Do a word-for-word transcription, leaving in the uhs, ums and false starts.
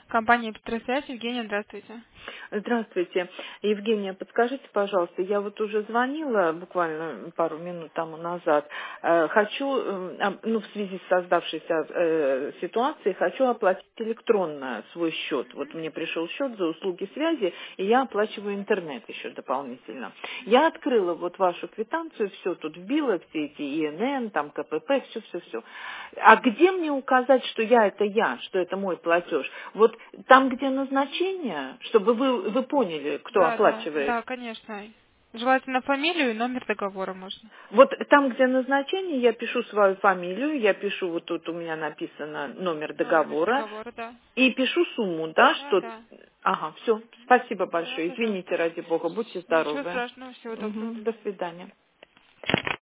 Компания «Петросвязь». Евгения, здравствуйте. Здравствуйте. Евгения, подскажите, пожалуйста, я вот уже звонила буквально пару минут тому назад. Э, Хочу, э, об- ну, в связи с создавшейся э, ситуацией, хочу оплатить электронно свой счет. Вот мне пришел счет за услуги связи, и я оплачиваю интернет еще дополнительно. Я открыла вот вашу квитанцию, все тут вбила, все эти И Н Н, там К П П, все-все-все. А где мне указать, что я это я, что это мой платеж? Вот там, где назначение, чтобы вы, вы поняли, кто Да, да, оплачивает. да, конечно. Желательно фамилию и номер договора можно. Вот там, где назначение, я пишу свою фамилию, я пишу, вот тут у меня написано номер Да, номер договора, договора, да. и пишу сумму, да, Да, что... да. Ага, все, спасибо Да, большое, извините, пожалуйста. ради бога, будьте Ничего здоровы. страшного, всего доброго. Мгм, до свидания.